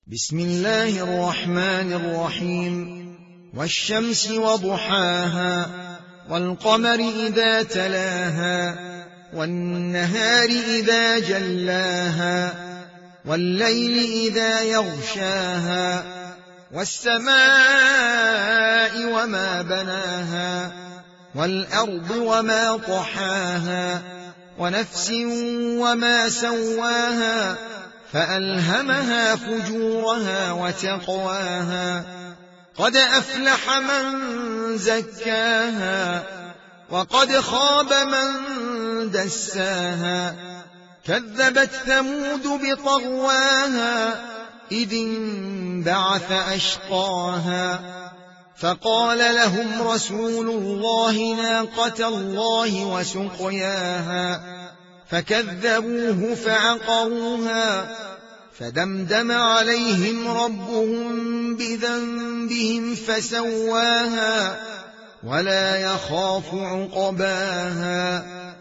بسم الله الرحمن الرحيم. والشمس وضحاها والقمر إذا تلاها والنهار إذا جلاها والليل إذا يغشاها والسماء وما بناها والأرض وما طحاها ونفس وما سواها فألهمها فجورها وتقواها قد أفلح من زكاها وقد خاب من دساها كذبت ثمود بطغواها إذ انبعث أشقاها فقال لهم رسول الله ناقة الله وسقياها فكذبوه فعقروها فدمدم عليهم ربهم بذنبهم فسواها ولا يخاف عقباها